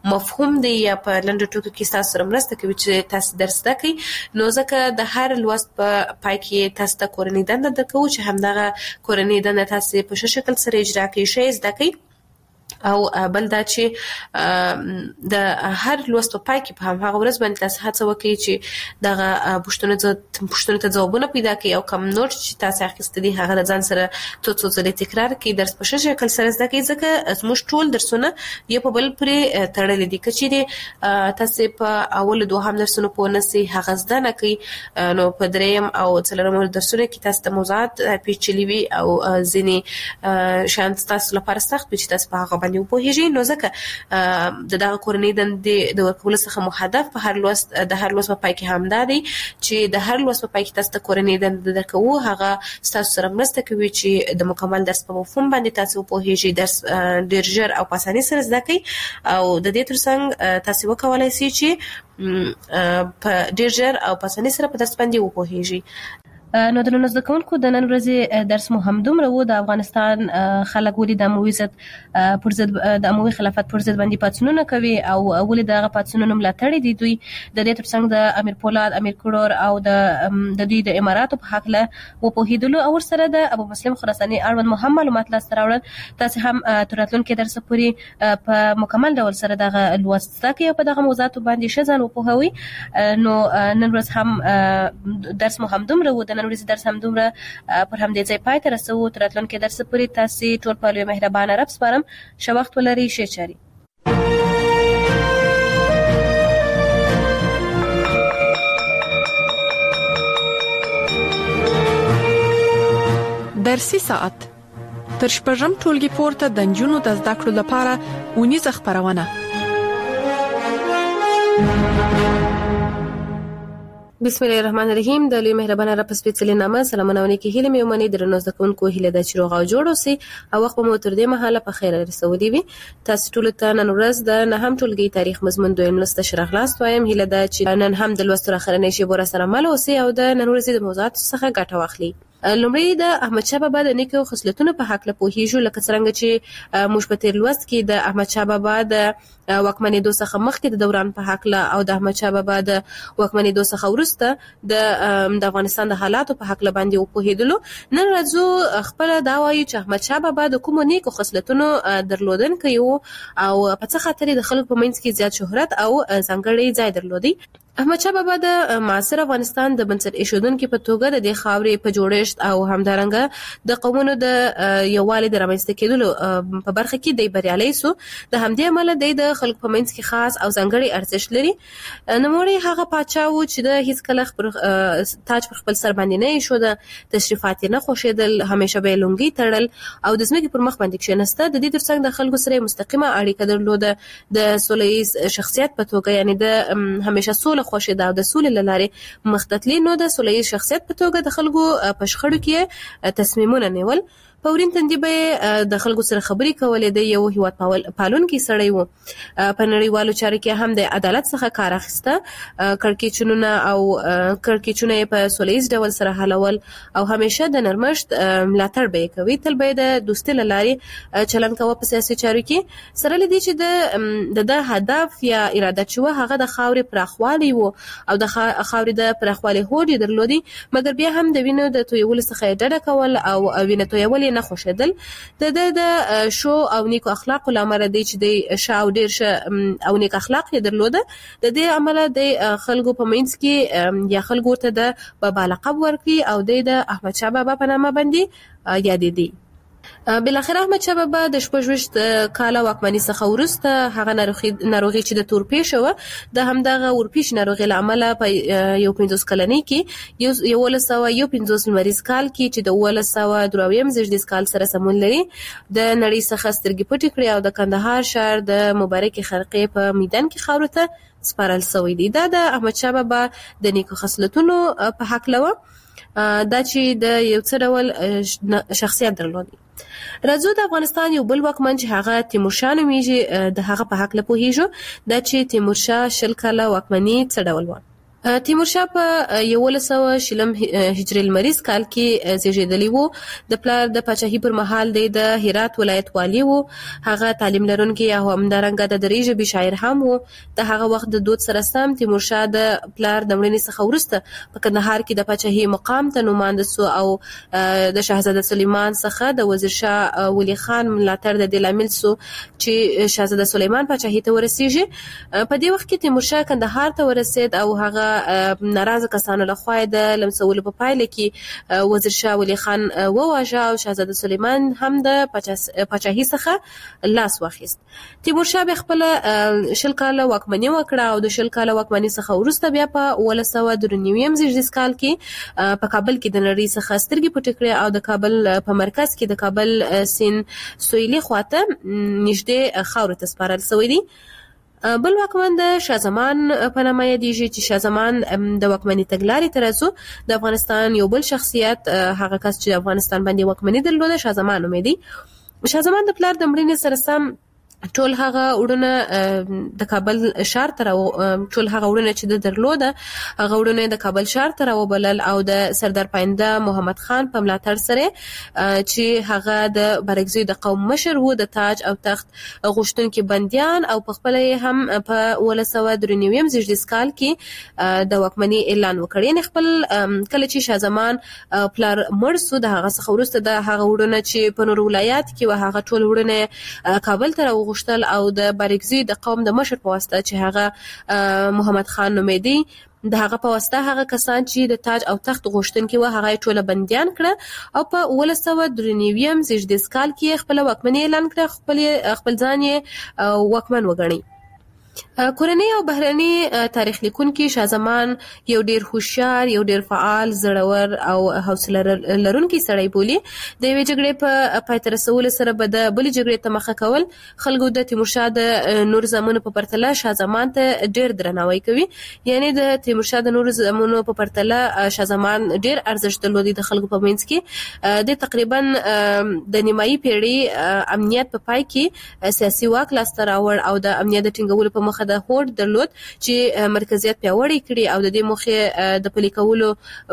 مفهوم دی یا په لنډو ټکو کې تاسو سره مرسته کوي چې تاسو درس زده کړئ، نو ځکه د هر لوست په پای کې تاسو ته کورنۍ دنده درکوو چې همدغه کورنۍ دنده تاسو په ښه شکل سره اجرا کړئ، شی زده کړئ. او بل دا چې د هر لوست په پای کې په هغه ورځ باندې تاسو هڅه وکړئ چې دغه پوښتنو ته ځوابونه پیدا کړئ او کوم نوټ چې تاسو اخیستی دي هغه د ځان سره څو ځله تکرار کړئ، درس په ښه شکل سره زده کړئ، ځکه زموږ ټول درسونه یو په بل پرې تړلي دي. که چیرې تاسو په اول دوهم درسونو پوه نشئ هغه زده نه کړئ، نو په دریم او څلورم درسونو کې تاسو ته موضوعات پیچلي وي او ځینې شیان تاسو لپاره سخت وي چې تاسو په هغه باندې وپوهیږئ، نو ځکه دغه کورنۍ دندې د ورکولو څخه مو هدف د هر لوست په پای کې همدا دی چې د هر لوست په پای کې تاسو ته کورنۍ دنده درکوو، هغه ستاسو سره مرسته کوي چې د مکمل درس په مفهوم باندې تاسو وپوهیږئ، درس ډېر ژر او په اسانۍ سره زده کړئ، او د دې ترڅنګ تاسو وکولای شئ چې په ډېر ژر او په اسانۍ سره په درس باندې وپوهیږئ. نو د نن زده کوونکو د نن ورځې درس مو هم دومره و. د افغانستان خلک ولې د اموي ضد پر ضد د اموي خلافت پر ضد باندې پاڅونونه کوي او ولې دغه پاڅونونه ملاتړي دي دوی، د دې ترڅنګ د امیر پولاد، امیر کروړ او د دوی د اماراتو په حق له وپوهیدلو او ورسره د ابو مسلم خراساني اړوند مهم معلومات لاسته راوړل، تاسو هم تر راتلونکي درس پورې په مکمل ډول سره دغه لوست زده کړئ او په دغه موضوعاتو باندې ښه ځان وپوهوئ. نو نن ورځ هم درس مو هم دومره و. د نن ورځې درس هم دومره پر همدې ځای پای ته رسوو. تر راتلونکي درس پورې تاسو ټول په لوی مهربانه رب سپارم. ښه وخت ولرئ، ښې چارې. درسي ساعت تر شپږم ټولګي پورته د نجونو د زده کړو لپاره اونیزه خپرونه. بسم الله الرحمن الرحیم. د لوی مهربانه رب سپېڅلې نامه سلامونه ونکي هیله مې ومني. درنو زده کوونکو هیله ده چې روغ او جوړ اوسئ او وخت مو تر دې مهاله په خیر رسولي وي. تاسو ټول ته نن ورځ د نهم ټولګي تاریخ مضمون دویم لوست شرحلاست وایم. هیله ده چې نن هم د لوست اخرنۍ شیبه سره مل اوسئ او د نن ورځې د موضوعات څخه ګټه واخلئ. لومړی د احمد شاه بابا د نیکو خصلتونو په حق له پوهیږو، لکه څنګه چې موږ په تیر لوست کې د احمد شاه بابا د واکمنېدو څخه مخکې د دوران په حق له او د احمد شاه بابا د واکمنېدو څخه وروسته د افغانستان د حالاتو په حق له باندې وپوهیدلو. نن راځو خپل دا وایو چې احمد شاه بابا د کومو نیکو خصلتونو درلودونکی و او په څه خاطر د خلکو په منځ کې زیات شهرت او ځانګړی ځای درلودي. احمد شاه بابا د معاصر افغانستان د بنسټ ایښودونکي په توګه د خاورې په جوړښت او همدارنګه د قومونو د یووالي د رامنځته کېدلو په برخه کې دی بریالی سو. د همدې امله د خلکو په منځ کې خاص او ځانګړی ارزښت لري. نوموړی هغه پاچا و چې د هیڅ کله تاج پر خپل سر باندې نه ایښوده، تشریفات نه خوښېدل، همیشه به لونګي تړل او د ځمکې پر مخ باندې کښېنسته. د دې ترڅنګ د خلکو سره مستقیمه اړیکه درلوده. د سوله ییز شخصیت په توګه یعنی د همیشه سوله خوښېده او د سولې له لارې مخ ته تللی. نو د سوله ییز شخصیت په توګه د خلکو په شخړو کې تصمیمونه نیول. په ورین تندي به د خلکو سره خبرې کولې. د یو هیواد پالونکی سړی و. په نړیوالو چارو کې هم د عدالت څخه کار اخیسته. کړکېچونه په سوله ییز ډول سره حلول او همیشه د نرمښت ملاتړ به یې کوي. تل به یې د دوستۍ له لارې چلند کوه په سیاسي چارو کې. سره له دې چې د هدف یا اراده چې وه هغه د خاورې پراخوالی و او د خاورې د پراخوالي هوډ یې درلودي، مګر بیا هم د وینو د تویولو څخه یې ډډه کول او وینه تویول نه خوښېدل. د شو او نیکو اخلاقو له امله دی چې د ښه او ډېر ښه او نیک اخلاق یې درلوده. د دې امله د خلکو په منځ کې یا خلکو ورته د بابا لقب ورکړي او د احمد شاه بابا په نامه باندې یادېدی. بالاخره احمد شاه بابا د 26 کاله واکمنۍ څخه وروسته هغه ناروغي چې د تورپېښه وه د همدغه ورپېښ ناروغۍ له امله په 15 کلنۍ کې 1151 لمریز کال کې چې د 1123 زېږدیز کال سره سمون لري د نړۍ څخه سترګې پټې کړې او د کندهار ښار د مبارکې خرقې په میدان کې خاورو ته سپارل شوی دی. دا د احمد شاه بابا د نیکو خصلتونو په حق لوه دا چې د یو څه ډول شخصیت درلودي. راځو د افغانستان یو بل واکمن چې هغه تیمورشاه نومیږي د هغه په حق له پوهیږو. دا چې تیمورشاه 20 کاله واکمني څه ډول و. تیمورشاه په 1100 هجري لمریز کال کې زیږیدلی وو. د پلار د پاچاهۍ پر مهال د هرات ولایت والی وو. هغه تعلیم لرونکی او همدارنګه د دري ژبې شاعر هم وو. د هغه وخت د دود سره سم تیمورشاه د پلار د مړینې څخه وروسته په کندهار کې د پاچاهۍ مقام ته نوماند سو او د شاهزاده سلیمان څخه د وزیر شاه ولی خان ملاتړ د دې لامل سو چې شاهزاده سلیمان پاچاهۍ ته ورسیږي. په دې وخت کې تیمورشاه کندهار ته ورسید او هغه ناراضه کسانو لخوا د لمسولو په پایله کې وزیر شاه ولی خان وواژه او شاهزاده سلیمان هم د پاچاهۍ څخه لاس واخیست. تیمورشاه به خپل 20 کاله واکمني وکړه او د 20 کاله واکمني څخه وروسته بیا په 1993 زیږدیز کال کې په کابل کې د نړۍ څخه سترګې پټې کړې او د کابل په مرکز کې د کابل سین سویلي خواته نږدې خاورې ته سپارل شوی دی. بل واکمن د شاه زمان په نامه یادیږي چې شاه زمان د واکمنۍ تګلارې ترڅو د افغانستان یو بل شخصیت هغه کس چې افغانستان باندې واکمنۍ درلوده شاه زمان نومېدی. شاه زمان د پلار د مړینې سره سم ټول هغه وړونه د کابل شهر ته ټول هغه وړونه چې د درلوده هغه وړونه د کابل شهر ته وبلل او د سردار پاینده محمد خان په ملاتړ سره چې هغه د بارګزي د قوم مشر وو د تاج او تخت غوښتونکي بنديان او په خپل هم په 1993 زیږدیز کال کې د واکمنۍ اعلان وکړ. یعنی خپل کله چې شاه زمان پلار مړ سو د هغه څخه وروسته د هغه وړونه چې په نور ولایت کې و هغه ټول وړونه کابل ته غوښتل او د بارګزي د قوم د مشر په واسطه چې هغه محمد خان نومېدی د هغه په واسطه هغه کسان چې د تاج او تخت غوښتونکي و هغه ټول بنديان کړه او په 1993 زیږدیز کال کې خپل واکمنۍ اعلان کړ. خپل ځان یې واکمن وګڼي. کورنۍ او بهرني تاریخ لیکونکي شاه زمان یو ډیر هوښیار یو ډیر فعال زړور او حوصله لرونکي سړی بولي. د یوې جګړې په پای ته رسولو سره به د بلې جګړې ته مخه کول. خلکو د تیمورشاه د نور زامنو په پرتله شاه زمان ته ډیر درناوی کوي. یعنی د تیمورشاه د نور زامنو په پرتله شاه زمان ډیر ارزښت درلودي د خلکو په منځ کې. د تقریبا د نیمایي پیړۍ امنیت په پای کې سیاسي واک لاسته راوړ او د امنیت د ټینګولو په مخه د هوډ درلود چې مرکزیت پیاوړی کړي او د دې موخې د پلي کولو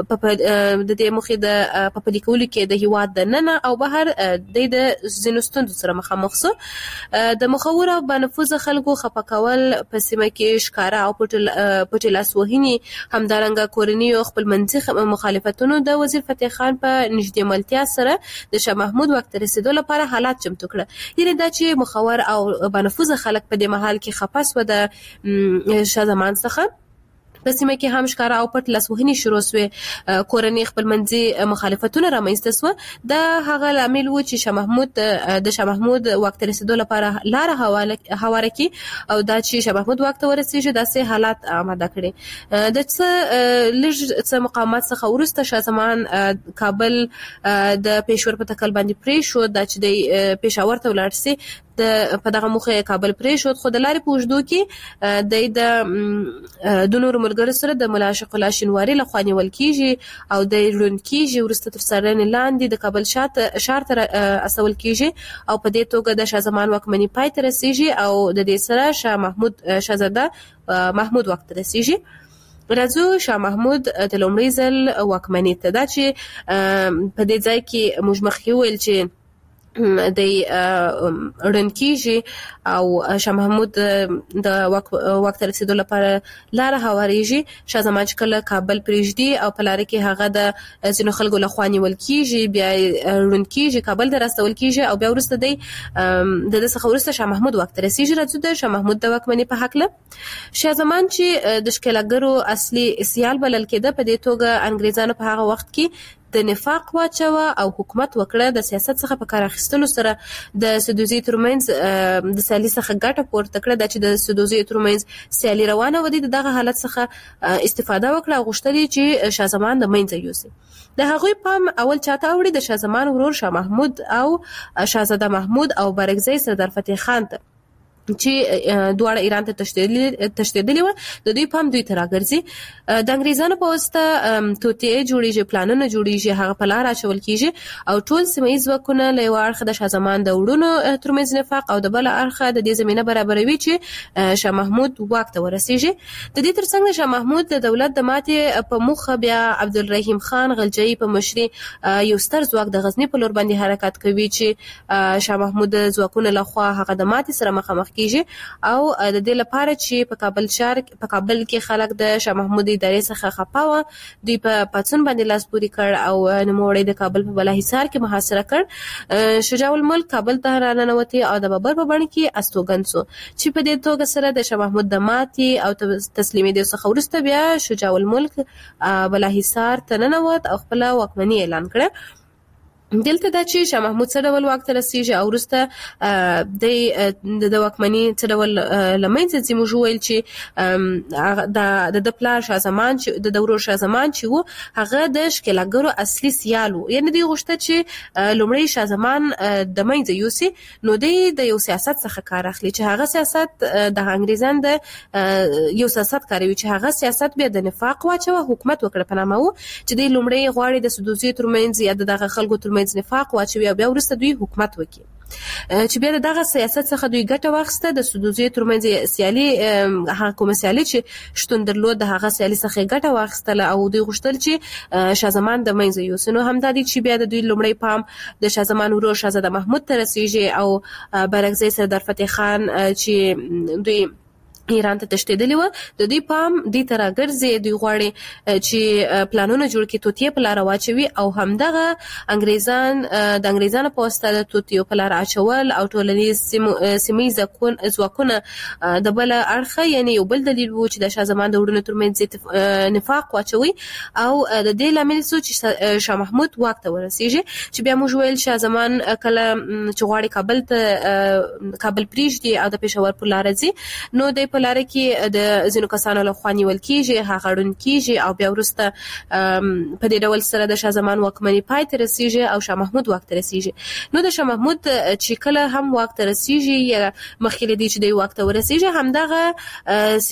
د دې موخې د پلي کولو کې د هیواد د ننه او بهر د ځینو ستونزو سره مخامخ سو. د مخور او بنفوذ خلکو خپه کول په سیمه کې ښکارا او پټ لاس وهنې همدارنګه کورنۍ او خپل منځي مخالفتونو د وزیر فتح خان په نږدې ملتیا سره د شاه محمود وخت رسیدو لپاره حالات چمتو کړه. یعنی دا چې مخور او بنفوذ خلک په دې محل کې خپاس و د شاه زمان څخه په سیمه کې هم ښکارا او پټ لاسوهنې شروع شوې. کورنۍ خپل منځي مخالفتونه رامنځته شوه. د هغه لامل و چې شاه محمود وخت رسیدو لپاره لار هواره کی او دا چې شاه محمود وخت ورسیږي داسې حالات آماده کړي. د څه مقامات څخه وروسته شاه زمان کابل د پېښور په تکل باندې پرې شو دا چې د پېښور ته ولاړ سي په دغه موخه کابل پرې شو. خو د لارې په اوږدو کې د نورو ملګرو سره د ملا عاشق الله شینواري لخوا نیول کیږي او د ړوند کیږي ورسته تر څارنې لاندې د کابل شهر ته استول کیږي او په دې توګه د شاه زمان واکمنۍ پای ته رسیږي او د دې سره شاه محمود شاهزاده محمود وخت رسیږي. راځو شاه محمود د لومړي ځل واکمنۍ ته. دا چې په دې ځای کې موږ مخکې ویل چې د رنکیږي او شاه محمود د وخت رسیدو لپاره لار هواريږي. شاه زمان چې کله کابل پرېږدي او په لار کې هغه د ځینو خلکو لخوا نیول کیږي بیا رنکیږي کابل ته راستول کیږي او بیا ورسته د څخه ورسته شاه محمود وخت رسیږي. راځو د شاه محمود د واکمنۍ په حق له شاه زمان چې د ښکېلاګرو اصلي سیال بلل کېده په دې توګه انګريزانو په هغه وخت کې د نفاق واچوه او حکومت وکړه. د سیاست څخه په کار اخیستلو سره د سدوزي ترمنځ د سیالي څخه ګټه پورته کړه. د چې د سدوزي ترمنځ سیالي روانه ودی دغه حالت څخه استفاده وکړه او غوښتل چې شاه زمان د منځه یوسي. د هغوی پام اول چاته اوړي د شاه زمان ورور شاه محمود او شاهزاده محمود او بارګزی سردار فتح خان ته. چې دواړه ایران ته تښتېدلي و، د دوی پام دوی ته راګرځي. د انګریزانو په واسطه توطئې جوړیږي، پلانونه جوړیږي، هغه په لار اچول کیږي او ټول سیمه ییز ځواکونه له یو اړخه د شاه زمان د وړونو ترمنځ نفاق او د بل اړخه د دې زمينه برابروي چې شاه محمود واک ته ورسیږي. د دې ترڅنګ شاه محمود د دولت د ماتې په مخه بیا عبدالرحیم خان غلجی په مشري یو ستر ځواک د غزنی په لور باندې حرکت کوي چې شاه محمود ځواکونه لخوا هغه د ماتې سره مخامخ او د دې لپاره چې په کابل کې خلک د شاه محمود ادارې څخه خپه و، دوی په پاڅون باندې لاس پورې کړ او نوموړی د کابل په بالاحصار کې محاصره کړ. شجاع الملک کابل ته راننوتی او د بابر په بڼه کې استوګن سو، چې په دې توګه سره د شاه محمود د ماتې او تسلیمېدو څخه وروسته بیا شجاع الملک بالاحصار ته ننوت او خپل واکمني اعلان کړه. دلته دا چې شاه محمود څه ډول واک ته رسیږي او وروسته د واکمني څه ډول لمنځه ځي. موږ وویل چې د پلار شاه زمان چې د ورور شاه زمان چې و هغه د ښکېلاګرو اصلي سیال و، یعنې دوی غوښته چې لومړی شاه زمان د منځه یوسي، نو دوی د یو سیاست څخه کار اخلي چې هغه سیاست د انګریزان د یو سیاست کاروي چې هغه سیاست بیا د نفاق واچوه حکومت وکړه په نامه و، چې دوی لومړی غواړي د سدوزي ترمنځ یا دغه خلکو ترمنځ نفاق واچوي او بیا وروسته دوی حکومت وکړي، چې بیا دغه سیاست څخه دوی ګټه واخیسته. د سدوزي ترمنځ سیالي هغه کومه سیالي چې شتون درلود د هغه سیالي څخه ګټه واخیستله او دوی غوښتل چې شاه زمان د منځه یوسي. نو همدا دي چې بیا د دوی لومړی پام د شاه زمان ورور شاهزاده محمود ته رسیږي او برعکس سردار فتح خان چې دوی ایران ته تښتېدلی و، د دوی پام دې ته راګرځي، دوی غواړي چې پلانونه جوړ کړي، توطئې په لاره واچوي او همدغه انګریزانو په واسطه د توطئو په لاره اچول او ټولنیز سیمه ییز ځواکونه د بل اړخه، یعنې یو بل دلیل و چې د شاه زمان د وړونو ترمنځ نفاق واچوي او د دې لامل شو چې شاه محمود واک ته ورسیږي. چې بیا موږ ویل شاه زمان کله چې غواړي کابل پریږدي او د پېښور په لاره ځي، نو د په لاره کې د ځینو کسانو لخوا نیول کیږي، هغه ړوند کیږي او بیا وروسته په دې ډول سره د شاه زمان واکمني پای ته رسیږي او شاه محمود واک ته رسیږي. نو د شاه محمود چې کله هم واک ته رسیږي یا مخکې له دې چې د واک ته ورسیږي، همدغه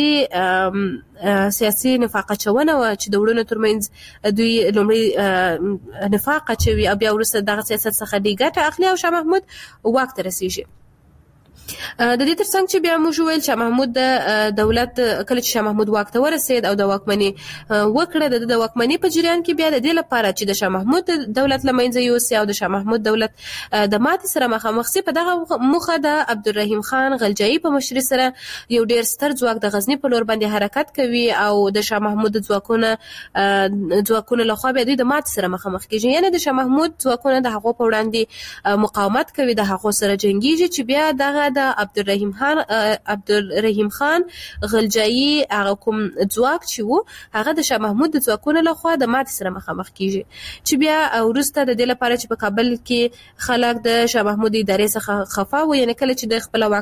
سیاسي نفاق اچونه و چې د وړونو ترمنځ دوی لومړی نفاق اچوي او بیا وروسته دغه سیاست څخه دوی ګټه اخلي او شاه محمود واک ته رسیږي. د دې ترڅنګ چې بیا موږ ویل شاه محمود د دولت کله چې شاه محمود واک ته ورسید او د واکمني وکړه، د واکمني په جریان کې بیا د دې لپاره چې د شاه محمود دولت له منځه یوسي او د شاه محمود دولت د ماتې سره مخامخ سي، په دغه موخه د عبدالرحیم خان غلجی په مشري سره یو ډیر ستر ځواک د غزنی په لور باندې حرکت کوي او د شاه محمود ځواکونه لخوا بیا دوی د ماتې سره مخامخ کیږي، یعنې د شاه محمود ځواکونه د هغو په وړاندې مقاومت کوي، د هغو سره جنګیږي، چې بیا دغه د عبدالرحیم خان غلجی هغه کوم ځواک چې وو هغه د شاه محمود د ځواکونو لخوا د ماتې سره مخامخ کیږي، چې بیا وروسته د دې لپاره چې په کابل کې خلک د شاه محمود ادارې څخه خفه و، یعنې کله چې د خپل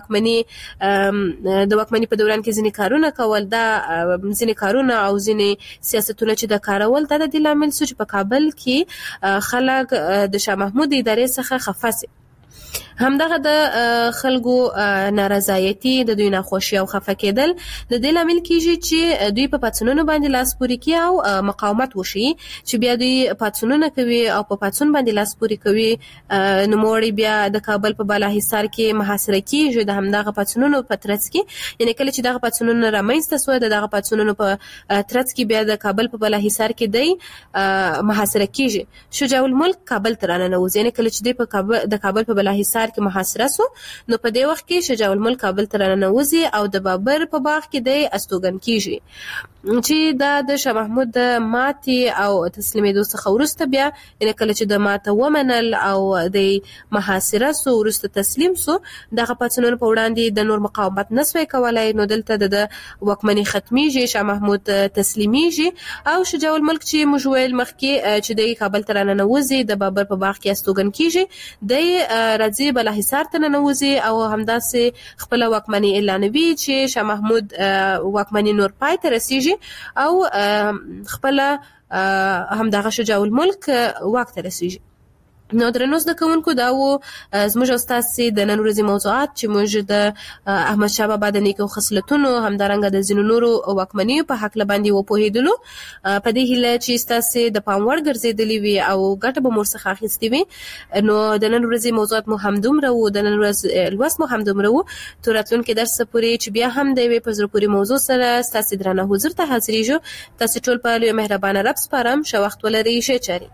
واکمني په دوران کې ځینې کارونه کول، دا ځینې کارونه او ځینې سیاستونه چې د کارول، دا د دې لامل شو چې په کابل کې خلک د شاه محمود ادارې څخه خفه سي. همدغه د خلکو نارضایتي، د دوی ناخوشي او خفه کېدل د دې لامل کیږي چې دوی په پاڅونونو باندې لاس پورې کوي او مقاومت وشي، چې بیا دوی پاڅونونه کوي او په پاڅون باندې لاس پورې کوي، نوموړی بیا د کابل په بالاحصار کې محاصره کیږي. د همدغه پاڅونونو په ترڅ کې، یعنې کله چې دغه پاڅونونه رامنځته سوه، دغه پاڅونونو په ترڅ کې بیا د کابل په بالاحصار کې دی محاصره کیږي. شجاع الملک کابل ته راننوځي، یعنې کله چې دی د کابل په بالاحصار کې محاصره سو، نو په دې وخت کې شجاع الملک کابل ته راننوځي او د بابر په باغ کې دی استوګن کیږي، چې دا د شاه محمود د ماتې او تسلیمېدو څخه وروسته بیا، یعنې کله چې د ماته ومنل او د محاصره سو وروسته تسلیم سو، دغه پاڅونونو په وړاندې د نور مقاومت نسوی کولای، نو دلته د واکمني ختمیږي، شاه محمود تسلیمیږي او شجاع الملک چې موږ ویل مخکې چې د کابل ته راننوځي، د بابر په باغ کې استوګن کیږي، د راځي بالاحصار ته ننوځي او همداسې خپل واکمني اعلانوي چې شاه محمود واکمني نور پای ته رسیږي او خپل همدغه شجاع الملک واک ته رسیږي. نو درنو زده کوونکو دا و زموږ او ستاسې د نن ورځې موضوعات چې موږ د احمدشاه بابا د نیکو خصلتونو همدارنګه د ځینو نورو واکمنیو په هکله باندې وپوهېدلو. په دې هیله چې ستاسې د پام وړ ګرځېدلې وي او ګټه به مو ورڅخه اخیستې وي. نو د نن ورځې موضوعات مو همدومره و، د نن ورځ لوست مو همدومره و. تر راتلونکي درس پورې چې بیا هم د یوې په زړه پورې موضوع سره ستاسې درانه حضور ته حاضرېږو. تاسې ټول په لوی مهربانه رب سپارم. ښه وخت ولرئ. ښې چارې.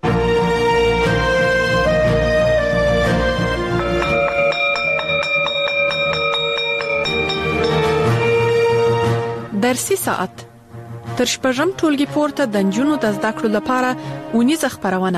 درسي ساعت تر شپږم ټولګي پورته د نجونو د زده کړو لپاره اونیزه خپرونه.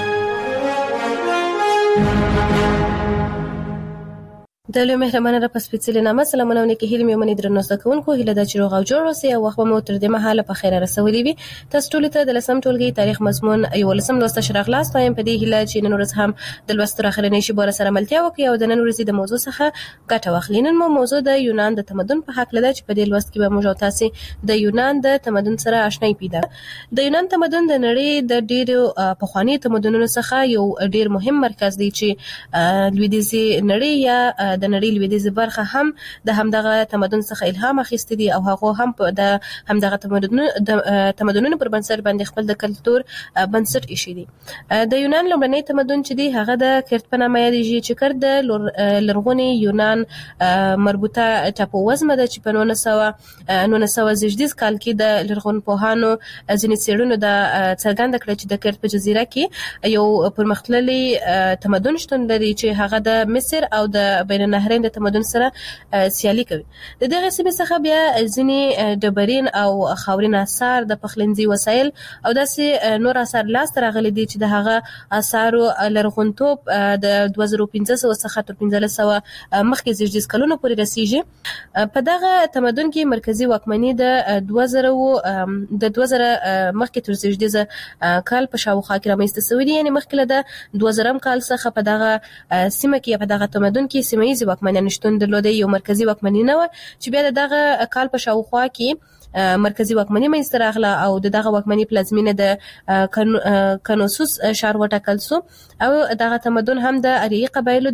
د لوی مهربانه رب سپېڅلې نامه سلامونه او نیکې هیلې مې ومنئ درنو زده کوونکو. هیله ده چې روغ او جوړ اوسئ او وخت به مو تر دې مهاله په خیره رسولي وي. تاسو ټولو ته د 10م ټولګي تاریخ مضمون 11م لوست ښه راغلاست وایم. په دې هیله چې نن ورځ هم د لوست تر اخرنۍ شېبو سره ملتیا وکړئ او د نن ورځې د موضوع څخه ګټه واخلئ. نن مو موضوع د یونان د تمدن په هکله ده چې په دې لوست کې به موږ او تاسې د یونان د تمدن سره آشنایي پیدا. د یونان تمدن د نړۍ د ډېرو پخواني تمدنونو څخه یو ډېر مهم مرکز دی چې لویدیځي نړۍ یا د نړۍ لویدیځي برخه هم د همدغه تمدن څخه الهام اخیستی دي او هغه هم د همدغه تمدنونو پر بنسټ باندې خپل د کلتور بنسټ ایښی دي. د یونان لومړنی تمدن چې دی هغه د کرت په نامه یادېږي چې کرت د لرغوني یونان مربوطه ټاپووزمه ده چې په 1918 کال کې د لرغونپوهانو ځینې څېړنو د څرګنده کړه چې د کرت په جزیره کې یو پرمختللی تمدن شتون لري چې هغه د مصر او د بین النهرین د تمدن سره سیالي کوي. د دغه سیمې څخه بیا ځینې ډبرین او خاورین آثار د پخلنځي وسایل او داسې نور آثار لاسته راغلي دي چې د هغه آثارو لرغونتوب د 2500 څخه تر 1500 مخکې زیږدیز کلونو پورې رسیږي. په دغه تمدن کې مرکزی واکمني د 2000 مخکې تر زیږدیز کال په شاوخوا کې رامنځته شوې دي. یعنې مخکې له 2000 کال څخه په دغه سیمه کې په دغه تمدن کې سیمه ییزې واکمنیانو شتون درلوده. یو مرکزی واکمني نه وه چې بیا د دغه کال په شاوخوا کې مرکزی واکمني منځته راغله او د دغه واکمني پلازمینه د کنوسوس ښار وټاکل شو او دغه تمدن هم د اریایي قبایلو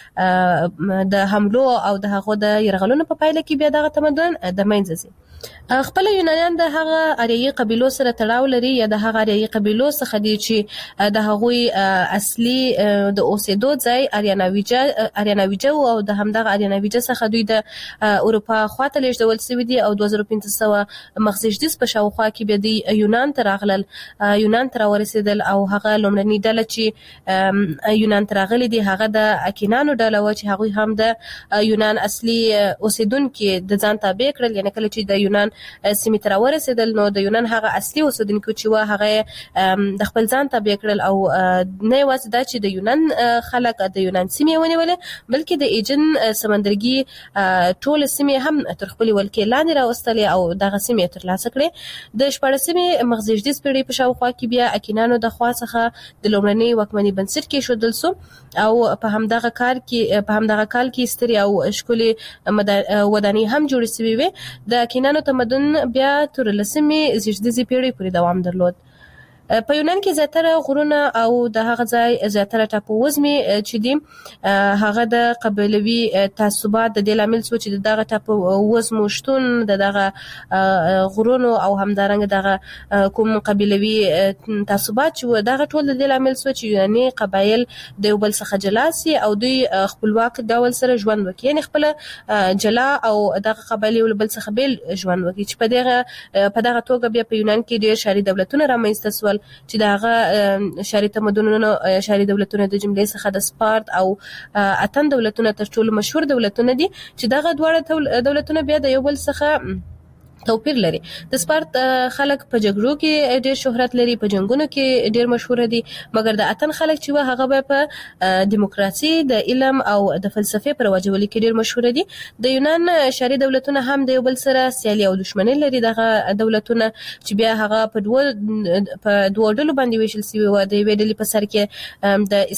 د حملو او د هغو د یرغلونو په پایله کې بیا دغه تمدن د منځه ځي. خپل یونانیان د هغه اریایي قبیلو سره تړاو لري یا د هغه اریایي قبیلو څخه دي چې د هغوی اصلي د اوسېدو ځای اریاناویجه او د همدغه اریاناویجه څخه دوی د اروپا خواته لېږدول شوي دي او 2500 مخزېږدیز په شاوخوا کې بیا دوی یونان ته راغلل، یونان ته راورسېدل او هغه لومړنۍ ډله چې یونان ته راغلي دي هغه د اکینانو ډله وه چې هغوی هم د یونان اصلي اوسېدونکي د ځان تابع کړل. یعنې کله چې د یونان سیمې ته راورسېدل نو د یونان هغه اصلي اوسېدونکي چې وه هغه د خپل ځان تابع کړل او نه یوازې دا چې د یونان خلک د یونان سیمې ونیولې بلکې د ایجن سمندرګي ټول سیمې هم تر خپلې ولکې لاندې راوستلې او دغه سیمې ترلاسه کړې. د 14مې مخزېږدیز پېړۍ په شاوخوا کې بیا اکینانو د خوا څخه د لومړنۍ واکمنۍ بنسټ کېښودل شو او په همدغه کال کې سترې او ښکلې ودانۍ هم جوړې شوې وې. د اکینانو تمدن بیا تر 10مې زېږدیزې پېړۍ پورې دوام درلود. په یونان کې زیاتره غرونه او د هغه ځای زیاتره ټاپووزمې چې دي هغه د قبیلوي تعصبات د دې لامل شو چې دغه ټاپووزمو شتون دغه غرونو او همدارنګه دغه کوم قبیلوي تعصبات چې دغه ټول د دې لامل شو چې یوناني قبایل د یو بل څخه جلا سي او دوی خپلواک ډول سره ژوند وکړي، یعنې خپل جلا او دغه قبایل یو بل څخه بیل ژوند وکړي چې په دغه توګه بیا په یونان کې ډېر ښاري دولتونه رامنځته شول چې د هغه ښاري تمدنونو ښاري دولتونه د جملې څخه د سپارت او اتن دولتونه تر ټولو مشهور دولتونه دي چې دغه دواړه دولتونه بیا د یو بل څخه توپیر لري. د سپارت خلک په جګړو کې ډېر شهرت لري، په جنگونو کې ډېر مشهور دي، مګر د اتن خلک چې هغه به په دیموکراسي د علم او د فلسفې پر واجبولي کې ډېر مشهور دي. د یونان ښاري دولتونه هم د یو بل سره سیالي او دښمني لري. دغه دولتونه چې بیا هغه په دوه ډلو باندې ویشل شوي وو. د یوې ډلې په سر کې د اسپارت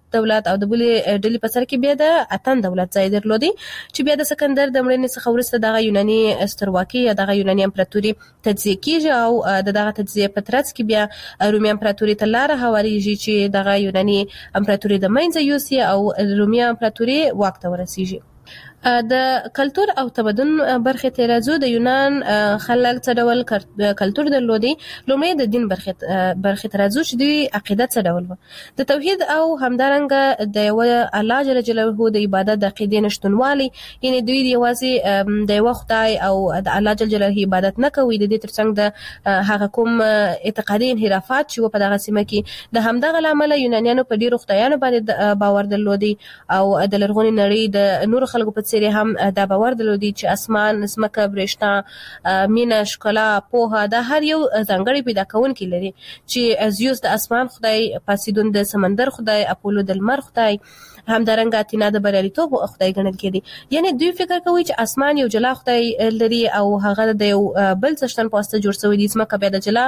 دولت او د بلې ډلې په سر کې بیا د اتن دولت ځای درلودي چې بیا د سکندر د مړینې څخه وروسته دغه یوناني سترواکي یا دغه یوناني امپراتوري تجزیه کیږي او دغه تجزیه په ترڅ کې بیا رومي امپراتوري ته لار هواریږي چې دغه یوناني امپراتوري د منځه یوسي او رومي امپراتوري واک ته ورسیږي. د کلتور او تمدن برخه ته راځو. د یونان خلک څه ډول کلتور درلودي؟ لومړی د دین برخه ته راځو چې دوی عقیده څه ډول و. د توحید او همدارنګه د یو الله جل جلاله د عبادت د عقیدې نشټونوالي، یعنی دوی یوازې د یو خدای او د الله جل جلاله عبادت نه کوي، د دې ترڅنګ د هغه کوم اعتقادي انحرافات چې په دغه سیمه کې د همدغه لامل یونانیانو په ډیرو خدایانو باندې باور درلودي او د لرغونی نړۍ د نور خلکو په څیر هم دا باور درلودي چې اسمان، ځمکه، برېښنا، مینه، ښکلا، پوهه دا هر یو ځانګړی پیدا کوونکی لري، چې زیوس د اسمان خدای، پاسیدون د سمندر خدای، اپولو د لمر خدای، همدارنګه اتینا د بریالیتوب خدای ګڼل کېدی. یعنی دوی فکر کوي چې اسمان یو جلا خدای لري او هغه د یو بل څښتن په واسطه جوړ شوی دی، ځمکه بیا د جلا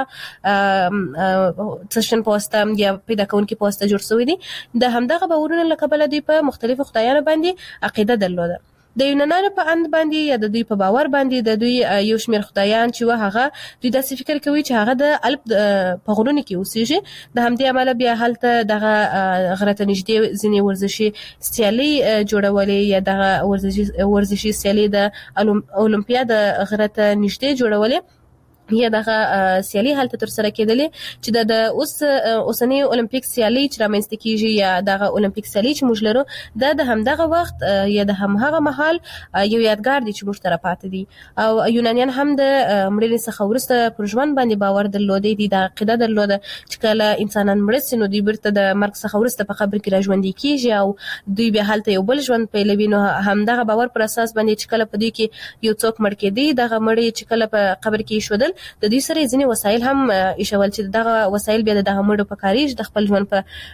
څښتن په واسطه یا پیدا کوونکی په واسطه جوړ شوی دی. د همدغه باورونو له کبله دوی په مختلفو خدایانو باندې عقیده درلوده. د یونانانو په اند باندې یا د دوی په باور باندې د دوی یو شمېر خدایان چې هغه دوی داسې فکر کوي چې هغه د الپ په غرونو کې اوسېږي. د همدې امله بیا هلته دغه غره ته نږدې ځینې ورزشي سیالۍ جوړولې یا دغه ورزشي سیالۍ د اولمپیا د غره ته نږدې جوړولې یا دغه سیالي هلته تر سره کېدلې چې د اوسنۍ اولمپیک سیالي چې رامنځته کیږي یا دغه اولمپیک سیالي چې موږ لرو د همدغه وخت یا د همغه مهال یو یادګار دی چې موږ ته راپاتې دي. او یونانیان هم د مړینې څخه وروسته پر ژوند باندې باور درلودی دي، د عقیده درلوده چې کله انسانان مړه سي نو دوی بیرته د مرګ څخه وروسته په قبر کې راژوندي کیږي او دوی بیا هلته یو بل ژوند پیلوي. نو همدغه باور پر اساس باندې چې کله په دې کې یو څوک مړ کېدی، دغه مړی چې کله په قبر کې ایښودل د دوی سره ځینې وسایل هم ایښول چې دغه وسایل بیا دغه مړو په کاریږي د خپل ژوند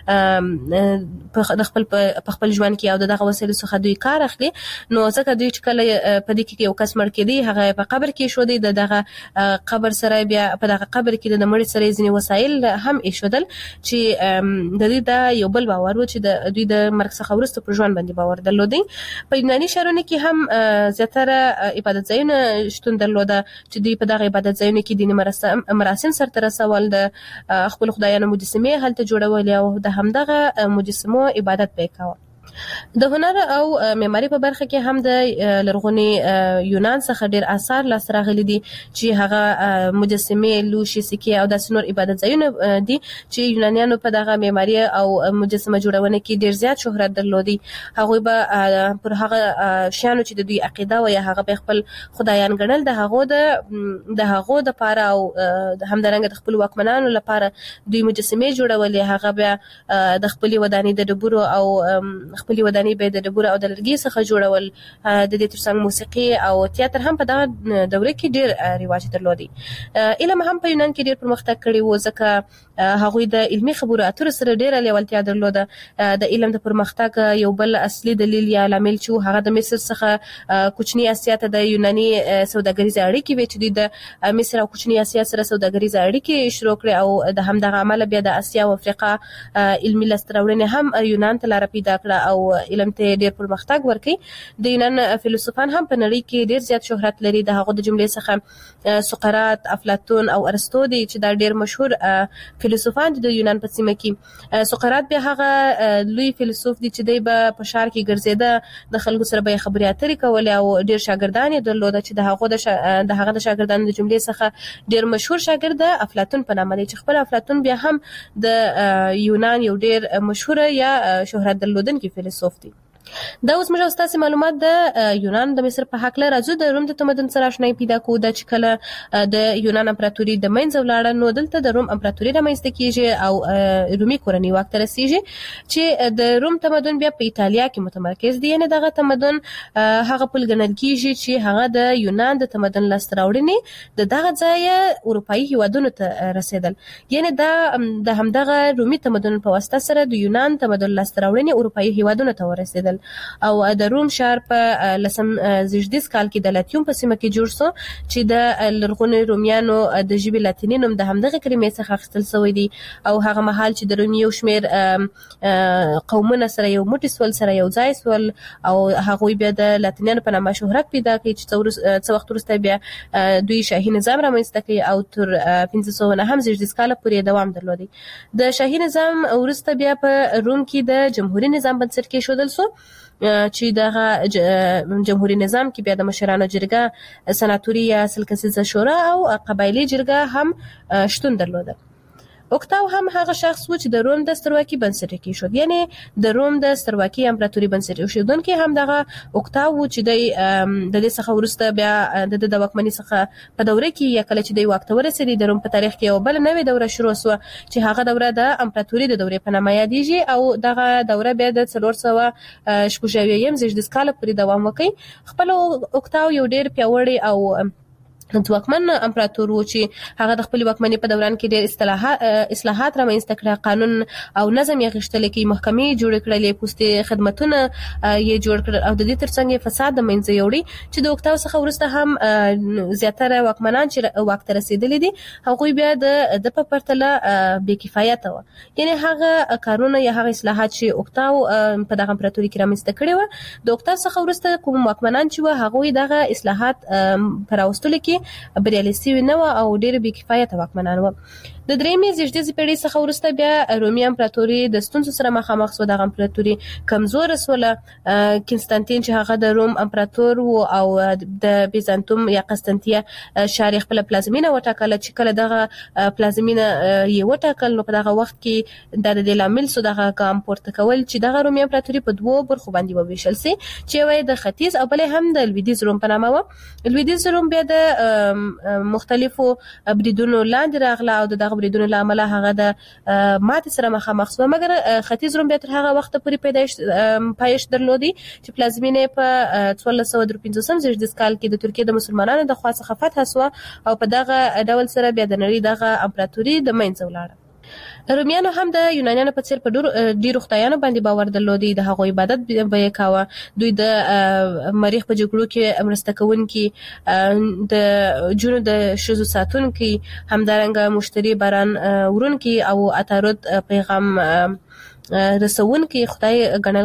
په خپل ژوند کې او دغه وسایل څخه دوی کار اخلي. نو ځکه دوی چې کله په دې کې یو کس مړ کېدی هغه په قبر کې ایښودی، د دغه قبر سره بیا په دغه قبر کې د مړي سره ځینې وسایل هم ایښودل چې د دوی دا یو بل باور و چې د دوی د مرګ څخه وروسته پر ژوند باندې باور درلودی. په یوناني ښارونو کې هم زیاتره عبادت ځایونه شتون درلوده چې دوی په دغه عبادت ځایونو کې دیني مراسم سرته رسول، د خپل خدایانو مجسمې هلته جوړولې او د همدغه مجسمو عبادت به کاوه. د هنر او معماري په برخه کې هم د لرغوني یونان څخه ډیر آثار لاسته راغلي دي چې هغه مجسمې، لوښي، سکې او داسې نور عبادت ځایونه دي چې یونانیانو په دغه معماري او مجسمه جوړونه کې ډیر زیات شهرت درلودي. هغوی به پر هغه شیانو چې د دوی عقیده و یا هغه به خپل خدایان ګڼل د هغو دپاره او همدارنګه د خپل واکمنانو لپاره دوی مجسمې جوړولې. هغه بیا د خپلې ودانۍ د ډبرو او خپلې ودانۍ به د ډبرو او د لرګي څخه جوړول. د دې ترڅنګ موسیقي او تیاتر هم په دغه دوره کې ډیر رواج درلودي. علم هم په یونان کې ډیر پرمختګ کړی و ځکه هغوی د علمي خبرو اترو سره ډیره لیوالتیا درلوده. د علم د پرمختګ یو بل اصلي دلیل یا لامل چې هغه د مصر څخه کوچني اسیا ته د یوناني سوداګریزه اړیکې وې چې دوی د مصر او کوچني اسیا سره سوداګریزه اړیکې شروع کړې او د همدغه عمله بیا د اسیا او افریقا علمي لاسته راوړنې هم یونان ته لاره پیدا کړه او علم ته ډیر پرمختګ ورکړي. د یونان فیلسوفان هم په نړۍ کې ډیر زیات شهرت لري. د هغو د جملې څخه سقراط، افلاطون او ارسطو دي چې دا ډیر مشهور فیلسوفان دي د یونان په سیمه کې. سقراط بیا هغه لوی فیلسوف دی چې دی به په ښار کې ګرځېده، د خلکو سره به خبرې اترې کولې او ډیر شاګردان یې درلوده چې د هغه د شاګردانو د جملې څخه ډیر مشهور شاګرد افلاطون په نامه دی چې خپل افلاطون بیا هم د یونان یو ډیر مشهور یا شهرت درلودونکی فیلسوف دی. دا اوس موږ تاسو معلومات د یونان د مصر په حق لرو. د روم د تمدن سره آشنایی پیدا کوو د چې کله د یونان امپراتوري د منځ ولاړه نو دلته د روم امپراتوري رامنځته کیږي او رومي کورنۍ واک ته رسیږي چې د روم تمدن بیا په ایتالیا کې متمرکز دی. یعنی دغه تمدن هغه پل ګڼل کیږي چې هغه د یونان د تمدن لاسته راوړنې د دغه ځای اروپایي هیوادونو ته رسیدل. یعنی دا د همدغه رومي تمدن په واسطه سره د یونان تمدن لاسته راوړنې اروپایي هیوادونو ته ورسیدل. شول او د روم ښار په 10 کال کې د لاتیوم په سیمه کې جوړ شو چې د لرغوني رومیانو د ژبې لاتینی نوم د همدغه کلمې څخه اخیستل شوی دی او هغه مهال چې د رومي یو شمیر قومونه سره یو موټی سول سره یو ځای سول او هغوی بیا د لاتینیانو په نامه شهرت پیدا کړ چې څو وخت وروسته بیا دوی شاهي نظام رامنځته کړ او تر 1519 کال پورې دوام درلود. د شاهي نظام وروسته بیا په روم کې د جمهوریت نظام بنسټ کېښودل شو چې دغه جمهوریت نظام کې بیا د مشرانو جرګه، سناتوري یا سلکسیزه شورا او قبایلی جرګه هم شتون درلوده. اوکتاو هم هغه شخص و چې د روم د سترواکي بنسټ کېښود، یعنی د روم د سترواکي امپراتوري بنسټ ایښودونکی هم دغه اوکتاو و چې د دې څخه وروسته بیا د واکمنۍ څخه په دوره کې یا کله چې د واک ته ورسېدی د روم په تاریخ کې یو بل نوې دوره شروع شوه چې هغه دوره د امپراتوري د دورې په نامه یادېږي او دغه دوره بیا د 496 کال پورې دوام وکړ. خپل اوکتاو یو ډېر پیاوړی او ځواکمن امپراتور و چې هغه د خپل واکمنۍ په دوران کې ډېر اصلاحات رامنځته کړل، قانون او نظم یې غښتلی کړ، محکمې جوړې کړلې، پوستې خدمتونه یې جوړ کړل او د دې ترڅنګ فساد د منځه یوړی چې د اوکتاو څخه وروسته هم زیاتره واکمنان چې واک ته رسېدلي دي هغوی بیا د په پرتله بې کفایته وو، یعنی هغه کارونه یا هغه اصلاحات چې اوکتاو په دغه امپراتوري کې رامنځته کړي وو د اوکتاو څخه وروسته کوم واکمنان چې وو هغوی دغه اصلاحات په راوستلو کې بریالي شوي نه وو او ډېر بې کفایته واکمنان وو. د درېیمې زېږدیزې پیړۍ څخه وروسته بیا رومي امپراتوري د ستونزو سره مخامخ شوه. دغه امپراتوري کمزوره شوله. کنستانتین چې هغه د روم امپراتور و او د بیزانتوم یا قسطنطیه ښار یې خپله پلازمینه وټاکله چې کله دغه پلازمینه یې وټاکل نو په دغه وخت کې دا د دې لامل شو دغه ګام پورته کول چې دغه رومي امپراتوري په دوو برخو باندې وویشل سي چې یوه یې د ختیځ او بله هم د لویدیځ روم په نامه وه. لویدیځ روم بیا د مختلفو بریدونو لاندې راغله او دغه بریدونو له امله هغه د ماتې سره مخامخ شوه، مګر ختیځ روم بیا تر هغه وخته پورې پایښت درلودی چې پلازمینه په 1453 کال کې د ترکیې د مسلمانانو د خوا څخه فتح شوه او په دغه ډول سره بیا د نړۍ دغه امپراتوري د منځه ولاړه. رومیانو هم د یونانیانو په څیر په ډیرو خدایانو باندې باور درلودی، د هغوی عبادت به یې کاوه. دوی د مریخ په جګړو کې مرسته کوونکي، د جنو د ښځو ساتونکي، همدارنګه مشتري باران وړونکي او عطارد پیغام رسونکي خدای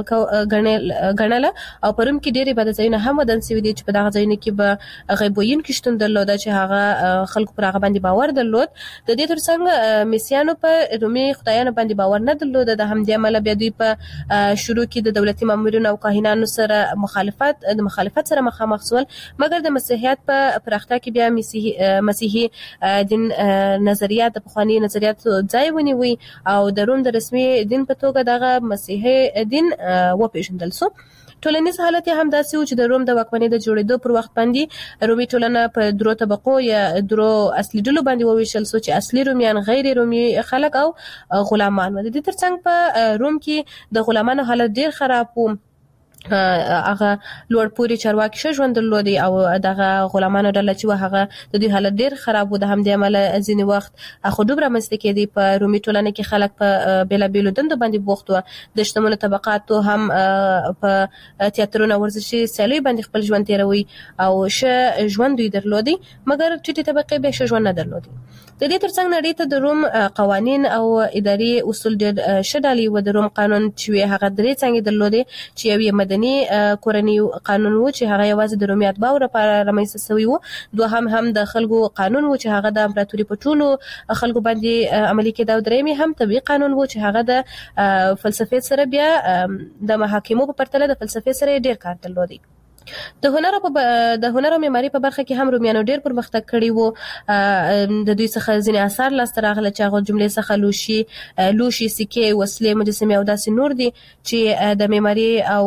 ګڼله او په روم کې ډېر عبادت ځایونه هم ودان شوي دي چې په دغه ځایونو کې به غیب ویونکي شتون درلوده چې هغه خلکو پر هغه باندې باور درلود. د دې ترڅنګ میسیانو په رومي خدایانو باندې باور نه درلوده. د همدې امله بیا دوی په شروع کې د دولتي مامورینو او کاهنانو سره مخالفت سره مخامخ شول، مګر د مسیحیت په پراختیا کې بیا مسیحي دین نظریات د پخواني نظریاتو ځای ونیوي او د روم د رسمي دین په دغه مسیحي دین وپېژندل شو. ټولنیز حالت هم داسې و چې د روم د واکمنۍ د جوړېدو پر وخت باندې رومي ټولنه په درو طبقو یا درو اصلي ډلو باندې وویشل شو چې اصلي رومیان، غیر رومي خلک او غلامان و. د دې ترڅنګ په روم کې د غلامانو حالت ډېر خراب و. هغه لوړ پوري چارواکي ښه ژوند درلودی او دغه غلامانو ډله چې هغه د دوی حالت ډېر خراب و. د همدې امله ځینې وخت خودوب رامنځته کېدی. په رومي ټولنه کې خلک په بېلابېلو دندو باندې بوخت وو. د شتمنو طبقاتو هم په تیاترونو او ورزشي سیالیو باندې خپل ژوند تېروي او ښه ژوند دوی درلودی، مګر ټیټې طبقې بیا ښه ژوند نه درلودی. د دې ترڅنګ نړۍ ته د روم قوانین او اداري اصول ډېر ښه ډالۍ و. د روم قانون چې هغه درې څانګې درلودې چې یو یې مدني کورنی قانون و چې هغه یوازې د رومي اتباعو لپاره رامنځته شوی و. دوهم د خلکو قانون و چې هغه د امپراتوري په ټولو خلکو باندې عملي کېده او درېیم هم طبیعي قانون و چې هغه د فلسفې سره بیا د محاکمو په پرتله د فلسفې سره ډېر کار درلودی. د هنر او معماري په برخه کې هم رومیانو ډېر پرمختګ کړی وو. د دوی څخه ځینې آثار لاسته راغله چې هغه جملې څخه لوښي، سکې، وسلې، مجسمې او داسې نور دي چې د معماري او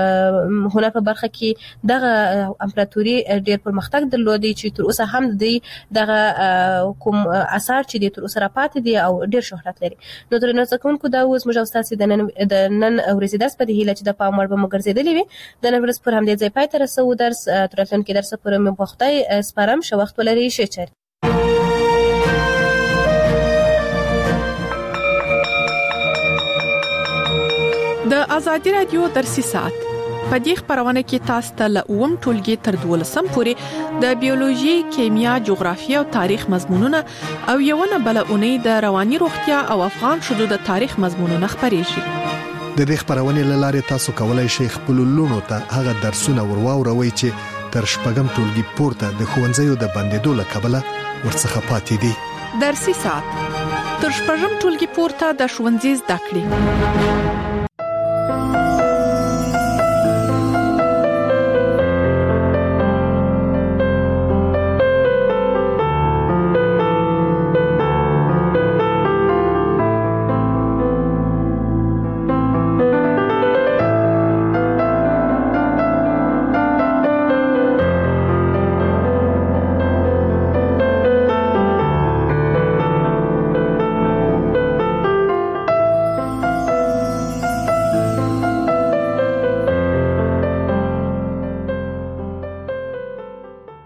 هنر په برخه کې دغه امپراتوري ډېر پرمختګ درلودی چې تر اوسه هم د دوی دغه کوم آثار چې دي تر اوسه راپاتې دي او ډېر شهرت لري. نو درنو زده کوونکو دا اوس موږ او ستاسې د نن ورځې درس په دې هیله چې د پام وړ به مو ګرځېدلی وي. د نن ورځ پر همدې ځای پای ته رسوو. درس تر راتلونکي درسه پورې مې په خدای سپارم. ښه وخت ولرئ. ښه چارې. د ازادي رادیو درسي ساعت په دې خبرونه کې تاسو ته له 9م ټولګي تر 12م پورې د بیولوژي، کیمیا، جغرافیه او تاریخ مضمونونه او یوونه بل اونۍ د رواني روغتیا او افغان شذو د تاریخ مضمونونه خبرېږي. د دې خبرونه لاره تاسو کولای شئ خپل لونو ته هغه درسونه ورواوروي چې تر 8م ټولګي پورته د ښوونځیو د بندیدو له کبله ورڅخه پاتې دي. درسي ساعت تر 8م ټولګي پورته د ښوونځي زده کړې.